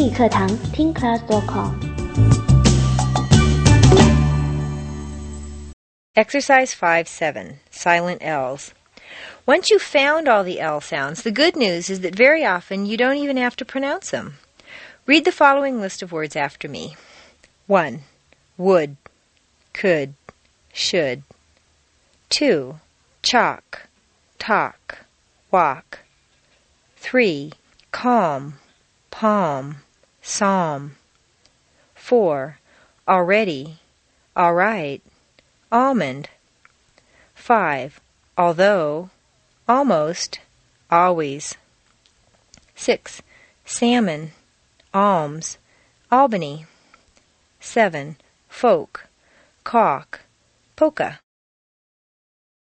英语课堂听 class.com。 Exercise 5-7, Silent L's. Once you've found all the L sounds, the good news is that very often you don't even have to pronounce them. Read the following list of words after me. 1. Would, could, should. 2. Chalk, talk, walk. 3. Calm, palm, psalm. 4. Already, all right, almond. 5. Although, almost, always. 6. Salmon, alms, Albany. 7. Folk, caulk, polka.